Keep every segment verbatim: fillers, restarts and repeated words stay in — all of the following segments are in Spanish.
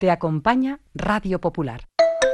Te acompaña Radio Popular.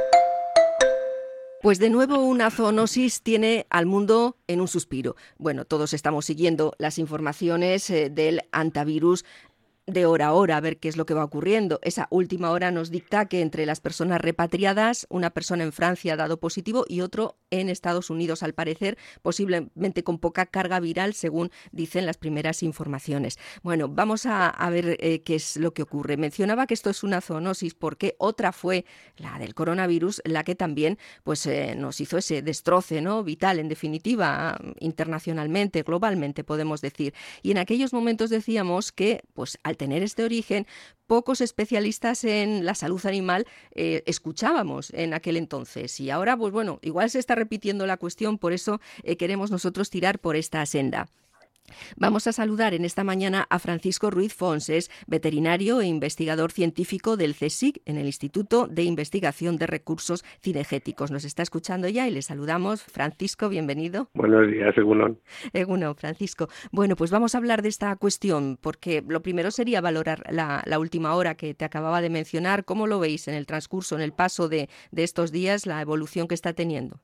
Pues de nuevo una zoonosis tiene al mundo en un suspiro. Bueno, todos estamos siguiendo las informaciones eh, del antivirus de hora a hora, a ver qué es lo que va ocurriendo. Esa última hora nos dicta que entre las personas repatriadas, una persona en Francia ha dado positivo y otro en Estados Unidos, al parecer, posiblemente con poca carga viral, según dicen las primeras informaciones. Bueno, vamos a, a ver eh, qué es lo que ocurre. Mencionaba que esto es una zoonosis porque otra fue la del coronavirus, la que también pues, eh, nos hizo ese destroce, ¿no? Vital, en definitiva, internacionalmente, globalmente, podemos decir. Y en aquellos momentos decíamos que, pues, al tener este origen, pocos especialistas en la salud animal eh, escuchábamos en aquel entonces. Y ahora, pues bueno, igual se está repitiendo la cuestión, por eso eh, queremos nosotros tirar por esta senda. Vamos a saludar en esta mañana a Francisco Ruiz Fons, es veterinario e investigador científico del CSIC, en el Instituto de Investigación de Recursos Cinegéticos. Nos está escuchando ya y le saludamos. Francisco, bienvenido. Buenos días, Egunon. Egunon, Francisco. Bueno, pues vamos a hablar de esta cuestión, porque lo primero sería valorar la, la última hora que te acababa de mencionar. ¿Cómo lo veis en el transcurso, en el paso de, de estos días, la evolución que está teniendo?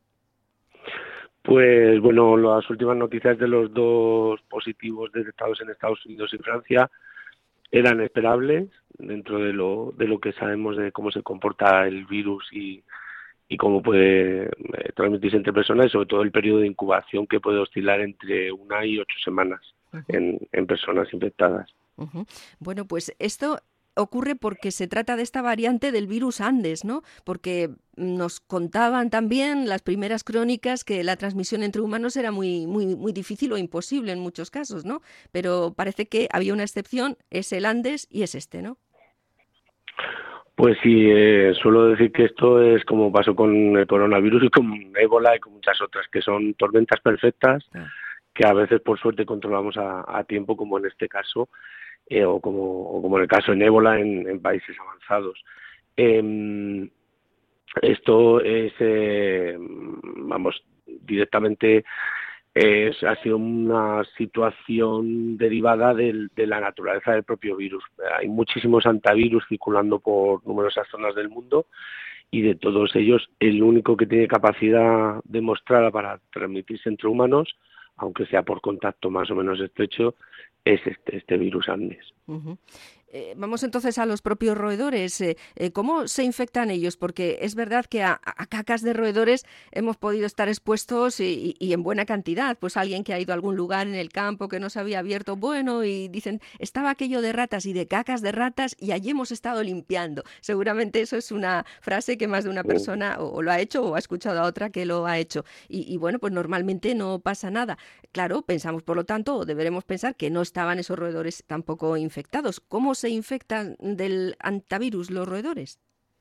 Pues bueno, las últimas noticias de los dos positivos detectados en Estados Unidos y Francia eran esperables dentro de lo de lo que sabemos de cómo se comporta el virus y, y cómo puede eh, transmitirse entre personas, y sobre todo el periodo de incubación, que puede oscilar entre una y ocho semanas uh-huh. en, en personas infectadas. Uh-huh. Bueno, pues esto ocurre porque se trata de esta variante del virus Andes, ¿no? Porque nos contaban también las primeras crónicas que la transmisión entre humanos era muy, muy, muy difícil o imposible en muchos casos, ¿no? Pero parece que había una excepción, es el Andes y es este, ¿no? Pues sí, eh, suelo decir que esto es como pasó con el coronavirus y con ébola y con muchas otras, que son tormentas perfectas ah. que a veces por suerte controlamos a, a tiempo, como en este caso. Eh, o, como, o como en el caso de ébola en, en países avanzados. Eh, esto es, eh, vamos, directamente es, ha sido una situación derivada del, de la naturaleza del propio virus. Hay muchísimos antivirus circulando por numerosas zonas del mundo y de todos ellos el único que tiene capacidad demostrada para transmitirse entre humanos, aunque sea por contacto más o menos estrecho, es este, este virus Andes. Uh-huh. Eh, vamos entonces a los propios roedores. Eh, eh, ¿Cómo se infectan ellos? Porque es verdad que a, a cacas de roedores hemos podido estar expuestos y, y, y en buena cantidad. Pues alguien que ha ido a algún lugar en el campo que no se había abierto, bueno, y dicen, estaba aquello de ratas y de cacas de ratas y allí hemos estado limpiando. Seguramente eso es una frase que más de una persona o, o lo ha hecho o ha escuchado a otra que lo ha hecho. Y, y bueno, pues normalmente no pasa nada. Claro, pensamos, por lo tanto, o deberemos pensar que no estaban esos roedores tampoco infectados. ¿Cómo se infectan del antivirus los roedores?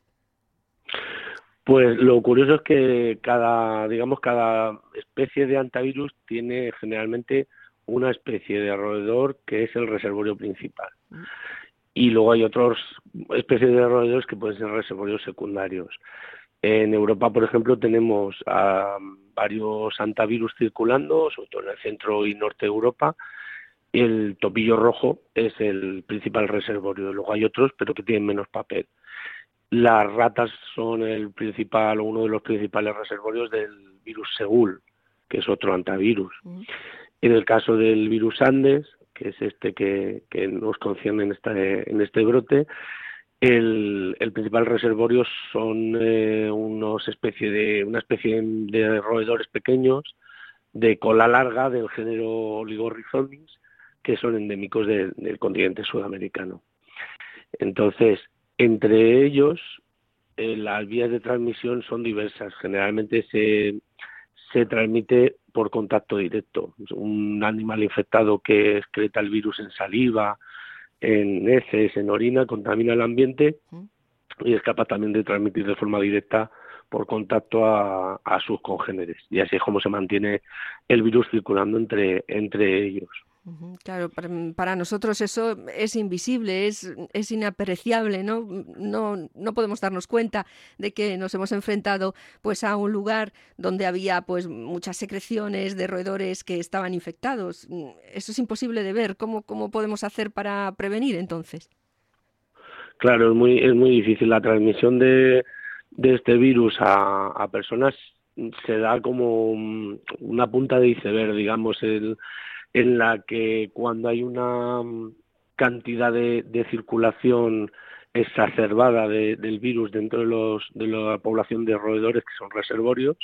Pues lo curioso es que cada, digamos, cada especie de antivirus tiene generalmente una especie de roedor que es el reservorio principal. Mm. Y luego hay otras especies de roedores que pueden ser reservorios secundarios. En Europa, por ejemplo, tenemos a varios antivirus circulando, sobre todo en el centro y norte de Europa. El topillo rojo es el principal reservorio. Luego hay otros, pero que tienen menos papel. Las ratas son el principal o uno de los principales reservorios del virus Segul, que es otro antivirus. Mm. En el caso del virus Andes, que es este que, que nos concierne en este, en este brote, el, el principal reservorio son eh, unos especie de, una especie de roedores pequeños de cola larga del género Oligorhizonis, que son endémicos de, del continente sudamericano. Entonces, entre ellos, eh, las vías de transmisión son diversas. Generalmente se, se transmite por contacto directo. Un animal infectado que excreta el virus en saliva, en heces, en orina, contamina el ambiente y es capaz también de transmitir de forma directa por contacto a, a sus congéneres. Y así es como se mantiene el virus circulando entre, entre ellos. Claro, para, para nosotros eso es invisible, es, es inapreciable, ¿no? No, no podemos darnos cuenta de que nos hemos enfrentado pues a un lugar donde había pues muchas secreciones de roedores que estaban infectados. Eso es imposible de ver. ¿Cómo, cómo podemos hacer para prevenir entonces? Claro, es muy, es muy difícil. La transmisión de, de este virus a, a personas se da como una punta de iceberg, digamos, el, en la que cuando hay una cantidad de, de circulación exacerbada de, del virus dentro de, los, de la población de roedores, que son reservorios,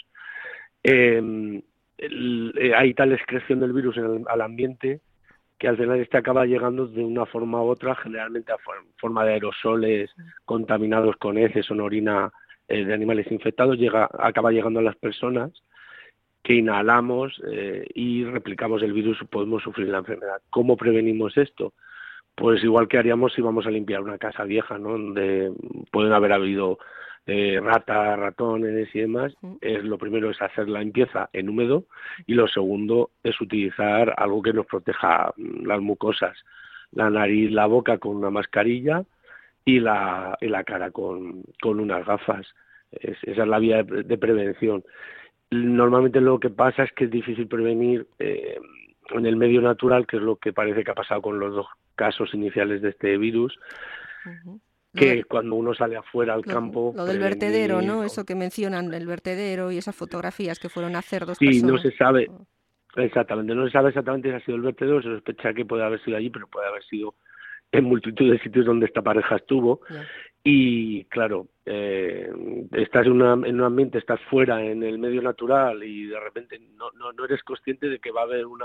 eh, el, eh, hay tal excreción del virus en el, al ambiente que al final este acaba llegando de una forma u otra, generalmente a forma de aerosoles contaminados con heces o orina eh, de animales infectados, llega, acaba llegando a las personas que inhalamos eh, y replicamos el virus, podemos sufrir la enfermedad. ¿Cómo prevenimos esto? Pues igual que haríamos si vamos a limpiar una casa vieja, ¿no? Donde pueden haber habido eh, ratas, ratones y demás. Es, lo primero es hacer la limpieza en húmedo y lo segundo es utilizar algo que nos proteja las mucosas, la nariz, la boca con una mascarilla y la, y la cara con, con unas gafas. Es, esa es la vía de, de prevención. Normalmente lo que pasa es que es difícil prevenir eh, en el medio natural, que es lo que parece que ha pasado con los dos casos iniciales de este virus, uh-huh. que de, cuando uno sale afuera al lo, campo... Lo del prevenir, vertedero, ¿no? Eso que mencionan, el vertedero y esas fotografías que fueron a hacer dos sí, personas. Sí, no se sabe, exactamente, no se sabe exactamente si ha sido el vertedero, se sospecha que puede haber sido allí, pero puede haber sido en multitud de sitios donde esta pareja estuvo. Yeah. Y claro, eh, estás en, una, en un ambiente, estás fuera en el medio natural y de repente no, no, no eres consciente de que va a haber una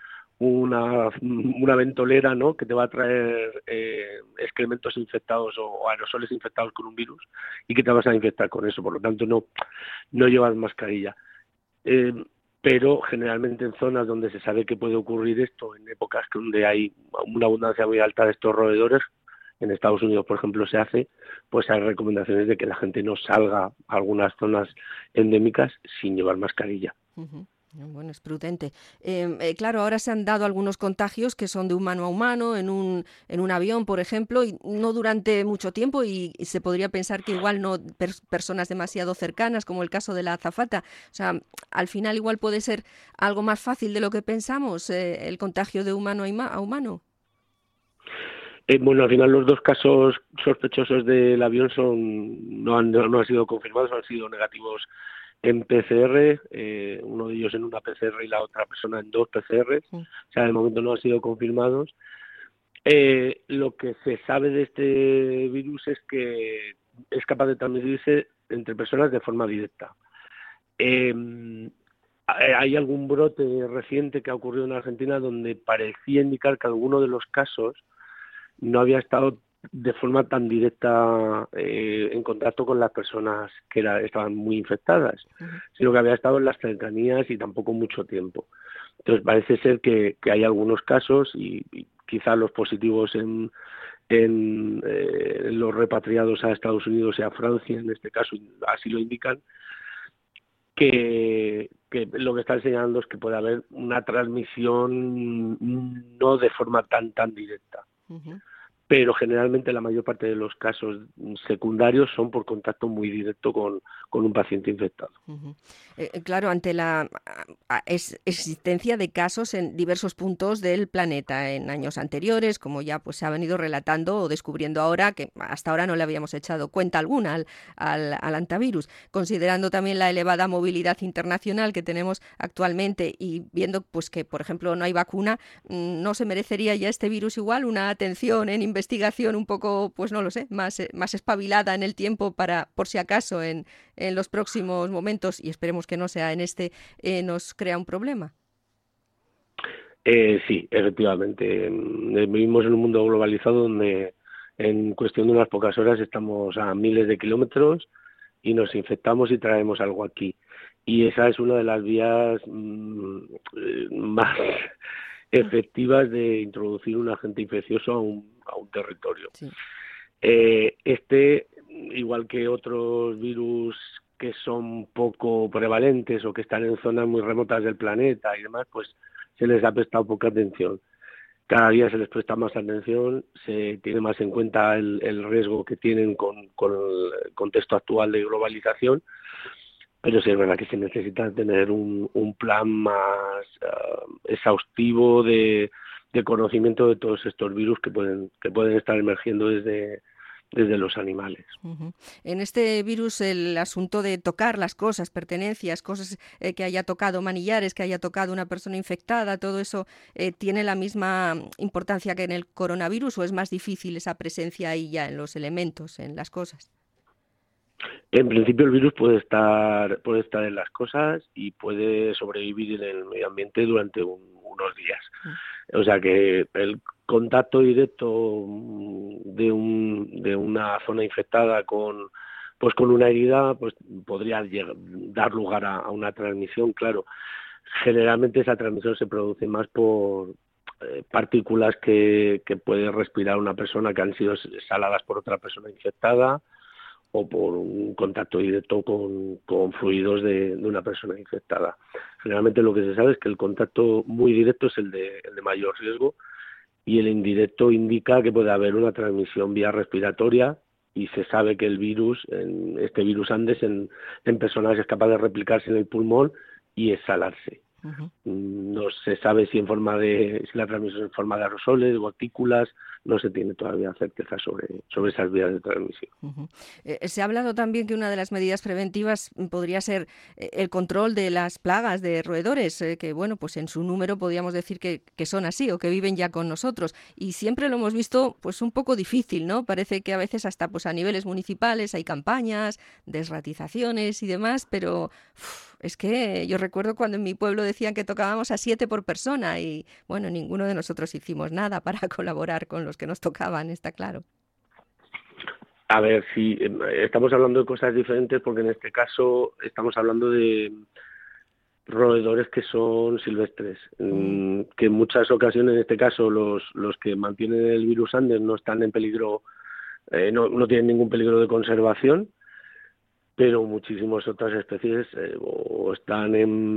una, una ventolera, ¿no?, que te va a traer eh, excrementos infectados o, o aerosoles infectados con un virus y que te vas a infectar con eso. Por lo tanto, no, no llevas mascarilla. Eh, pero generalmente en zonas donde se sabe que puede ocurrir esto, en épocas donde hay una abundancia muy alta de estos roedores, en Estados Unidos, por ejemplo, se hace, pues hay recomendaciones de que la gente no salga a algunas zonas endémicas sin llevar mascarilla. Uh-huh. Bueno, es prudente. Eh, eh, claro, ahora se han dado algunos contagios que son de humano a humano, en un, en un avión, por ejemplo, y no durante mucho tiempo, y, y se podría pensar que igual no per- personas demasiado cercanas, como el caso de la azafata. O sea, al final igual puede ser algo más fácil de lo que pensamos, eh, el contagio de humano a, ima- a humano. Eh, bueno, al final los dos casos sospechosos del avión son no han, no han sido confirmados, han sido negativos en P C R, eh, uno de ellos en una P C R y la otra persona en dos P C R, sí. O sea, de momento no han sido confirmados. Eh, lo que se sabe de este virus es que es capaz de transmitirse entre personas de forma directa. Eh, hay algún brote reciente que ha ocurrido en Argentina donde parecía indicar que alguno de los casos no había estado de forma tan directa eh, en contacto con las personas que era, estaban muy infectadas, uh-huh. sino que había estado en las cercanías y tampoco mucho tiempo. Entonces parece ser que, que hay algunos casos y, y quizás los positivos en, en eh, los repatriados a Estados Unidos y a Francia, en este caso así lo indican, que, que lo que están señalando es que puede haber una transmisión no de forma tan tan directa. Uh-huh. Pero generalmente la mayor parte de los casos secundarios son por contacto muy directo con, con un paciente infectado. Uh-huh. Eh, claro, ante la es, existencia de casos en diversos puntos del planeta en años anteriores, como ya pues se ha venido relatando o descubriendo ahora, que hasta ahora no le habíamos echado cuenta alguna al, al, al antivirus, considerando también la elevada movilidad internacional que tenemos actualmente y viendo pues que, por ejemplo, no hay vacuna, ¿no se merecería ya este virus igual una atención en investigación un poco, pues no lo sé, más, más espabilada en el tiempo para, por si acaso, en, en los próximos momentos, y esperemos que no sea en este, eh, nos crea un problema? Eh, sí, efectivamente. Vivimos en un mundo globalizado donde en cuestión de unas pocas horas estamos a miles de kilómetros y nos infectamos y traemos algo aquí. Y esa es una de las vías mmm, más efectivas de introducir un agente infeccioso a un, a un territorio. Sí. Eh, este, igual que otros virus que son poco prevalentes o que están en zonas muy remotas del planeta y demás, pues se les ha prestado poca atención. Cada día se les presta más atención, se tiene más en cuenta el, el riesgo que tienen con, con el contexto actual de globalización, pero sí es verdad que se necesita tener un, un plan más uh, exhaustivo de, de conocimiento de todos estos virus que pueden que pueden estar emergiendo desde desde los animales. Uh-huh. En este virus el asunto de tocar las cosas, pertenencias, cosas eh, que haya tocado, manillares que haya tocado una persona infectada, todo eso eh, ¿tiene la misma importancia que en el coronavirus o es más difícil esa presencia ahí ya en los elementos, en las cosas? En principio el virus puede estar puede estar en las cosas y puede sobrevivir en el medio ambiente durante un, unos días. O sea que el contacto directo de un de una zona infectada con pues con una herida pues podría llegar, dar lugar a, a una transmisión, claro. Generalmente esa transmisión se produce más por eh, partículas que, que puede respirar una persona que han sido exhaladas por otra persona infectada, o por un contacto directo con, con fluidos de, de una persona infectada. Generalmente lo que se sabe es que el contacto muy directo es el de, el de mayor riesgo y el indirecto indica que puede haber una transmisión vía respiratoria y se sabe que el virus, en este virus Andes, en, en personas es capaz de replicarse en el pulmón y exhalarse. Uh-huh. No se sabe si en forma de si la transmisión es en forma de aerosoles, gotículas, no se tiene todavía certeza sobre, sobre esas vías de transmisión. Uh-huh. Eh, se ha hablado también que una de las medidas preventivas podría ser eh, el control de las plagas de roedores, eh, que bueno, pues en su número podríamos decir que, que son así o que viven ya con nosotros. Y siempre lo hemos visto pues un poco difícil, ¿no? Parece que a veces hasta pues a niveles municipales hay campañas, desratizaciones y demás, pero uf, es que yo recuerdo cuando en mi pueblo decían que tocábamos a siete por persona y bueno, ninguno de nosotros hicimos nada para colaborar con los que nos tocaban, está claro. A ver, sí, estamos hablando de cosas diferentes porque en este caso estamos hablando de roedores que son silvestres, mm. que en muchas ocasiones, en este caso, los, los que mantienen el virus Andes no están en peligro, eh, no, no tienen ningún peligro de conservación, pero muchísimas otras especies eh, o están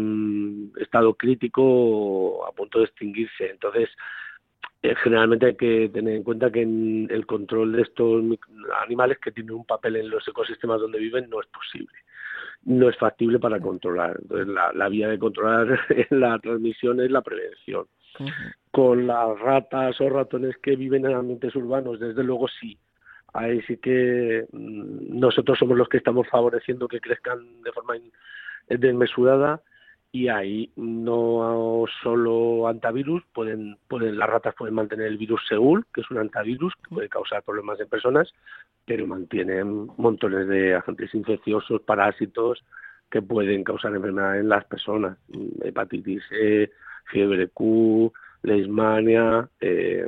en estado crítico o a punto de extinguirse. Entonces, eh, generalmente hay que tener en cuenta que en el control de estos animales que tienen un papel en los ecosistemas donde viven no es posible. No es factible para controlar. Entonces, la, la vía de controlar la transmisión es la prevención. Uh-huh. Con las ratas o ratones que viven en ambientes urbanos, desde luego sí. Ahí sí que mmm, nosotros somos los que estamos favoreciendo que crezcan de forma in, desmesurada y ahí no solo antivirus, pueden, pueden, las ratas pueden mantener el virus Seúl, que es un antivirus que puede causar problemas en personas, pero mantienen montones de agentes infecciosos, parásitos que pueden causar enfermedad en las personas, hepatitis E, fiebre Q, leishmania, eh,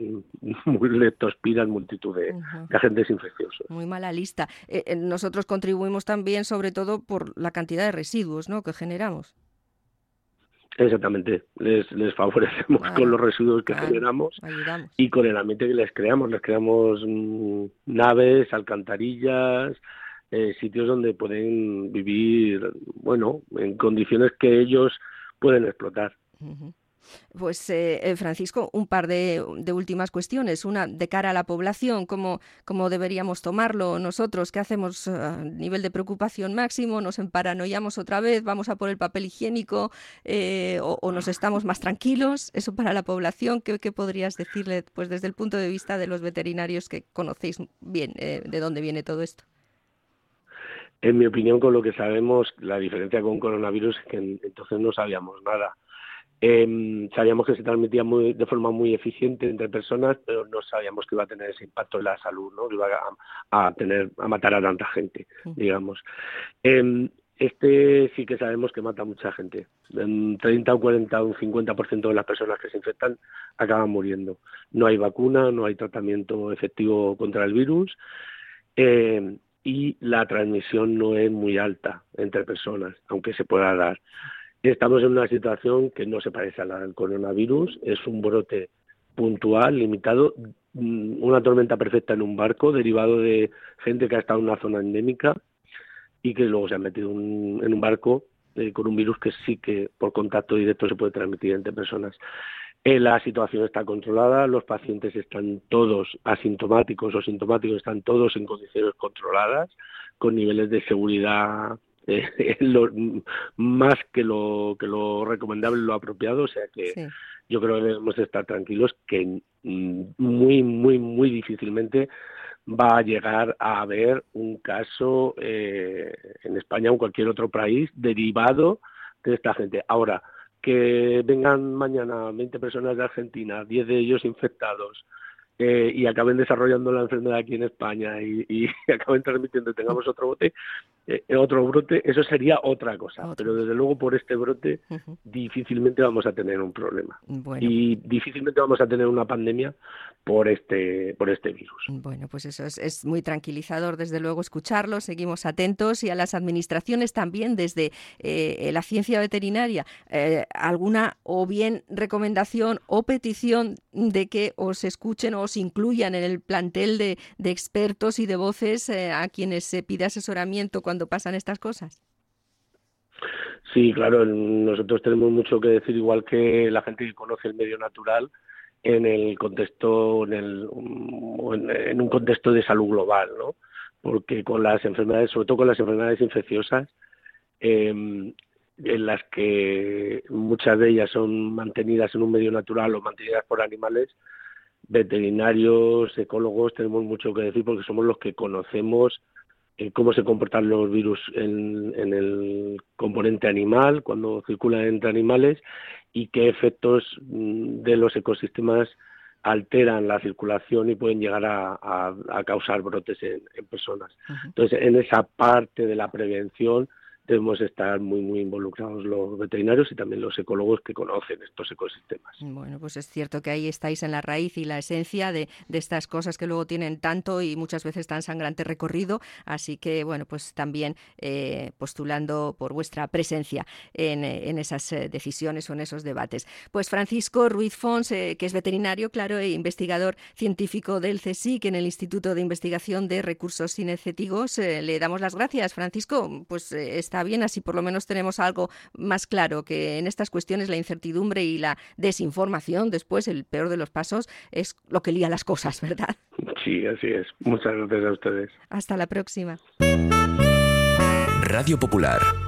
leptospiras, multitud de, uh-huh. de agentes infecciosos. Muy mala lista. Eh, nosotros contribuimos también, sobre todo, por la cantidad de residuos, ¿no?, que generamos. Exactamente, les, les favorecemos claro, con los residuos que claro, generamos ayudamos. Y con el ambiente que les creamos. Les creamos mmm, naves, alcantarillas, eh, sitios donde pueden vivir, bueno, en condiciones que ellos pueden explotar. Uh-huh. Pues, eh, Francisco, un par de, de últimas cuestiones. Una, de cara a la población, ¿cómo, cómo deberíamos tomarlo nosotros? ¿Qué hacemos a nivel de preocupación máximo? ¿Nos emparanoiamos otra vez? ¿Vamos a por el papel higiénico? Eh, o, ¿O nos estamos más tranquilos? Eso para la población, ¿qué, qué podrías decirle pues, desde el punto de vista de los veterinarios que conocéis bien eh, de dónde viene todo esto? En mi opinión, con lo que sabemos, la diferencia con coronavirus es que entonces no sabíamos nada. Eh, sabíamos que se transmitía muy, de forma muy eficiente entre personas, pero no sabíamos que iba a tener ese impacto en la salud, ¿no? Que iba a, a tener a matar a tanta gente, digamos. Eh, este sí que sabemos que mata a mucha gente. En treinta o cuarenta o un cincuenta por ciento de las personas que se infectan acaban muriendo. No hay vacuna, no hay tratamiento efectivo contra el virus eh, y la transmisión no es muy alta entre personas, aunque se pueda dar. Estamos en una situación que no se parece a la del coronavirus, es un brote puntual, limitado, una tormenta perfecta en un barco derivado de gente que ha estado en una zona endémica y que luego se ha metido un, en un barco eh, con un virus que sí que por contacto directo se puede transmitir entre personas. Eh, la situación está controlada, los pacientes están todos asintomáticos o sintomáticos, están todos en condiciones controladas, con niveles de seguridad Eh, lo, más que lo que lo recomendable, lo apropiado, o sea que sí. Yo creo que debemos estar tranquilos que muy, muy, muy difícilmente va a llegar a haber un caso eh, en España o en cualquier otro país derivado de esta gente. Ahora, que vengan mañana veinte personas de Argentina, diez de ellos infectados, eh, y acaben desarrollando la enfermedad aquí en España y, y acaben transmitiendo y tengamos otro brote, eh, otro brote, eso sería otra cosa. Otro. Pero desde luego por este brote uh-huh. difícilmente vamos a tener un problema. Bueno. Y difícilmente vamos a tener una pandemia por este por este virus. Bueno, pues eso es, es muy tranquilizador, desde luego, escucharlo. Seguimos atentos y a las administraciones también desde eh, la ciencia veterinaria. Eh, alguna o bien recomendación o petición de que os escuchen o os incluyan en el plantel de, de expertos y de voces eh, a quienes se pide asesoramiento cuando pasan estas cosas. Sí, claro, nosotros tenemos mucho que decir, igual que la gente que conoce el medio natural, en el contexto, en, el, en un contexto de salud global, ¿no? Porque con las enfermedades, sobre todo con las enfermedades infecciosas, eh, en las que muchas de ellas son mantenidas en un medio natural o mantenidas por animales, veterinarios, ecólogos, tenemos mucho que decir porque somos los que conocemos eh, cómo se comportan los virus en, en el componente animal, cuando circulan entre animales, y qué efectos de los ecosistemas alteran la circulación y pueden llegar a, a, a causar brotes en, en personas. Uh-huh. Entonces, en esa parte de la prevención debemos estar muy, muy involucrados los veterinarios y también los ecólogos que conocen estos ecosistemas. Bueno, pues es cierto que ahí estáis en la raíz y la esencia de, de estas cosas que luego tienen tanto y muchas veces tan sangrante recorrido, así que, bueno, pues también eh, postulando por vuestra presencia en, en esas eh, decisiones o en esos debates. Pues Francisco Ruiz Fons, eh, que es veterinario, claro, e investigador científico del CSIC en el Instituto de Investigación de Recursos Cinegéticos, eh, le damos las gracias. Francisco, pues eh, está bien, así por lo menos tenemos algo más claro, que en estas cuestiones la incertidumbre y la desinformación, después el peor de los pasos, es lo que lía las cosas, ¿verdad? Sí, así es. Muchas gracias a ustedes. Hasta la próxima. Radio Popular.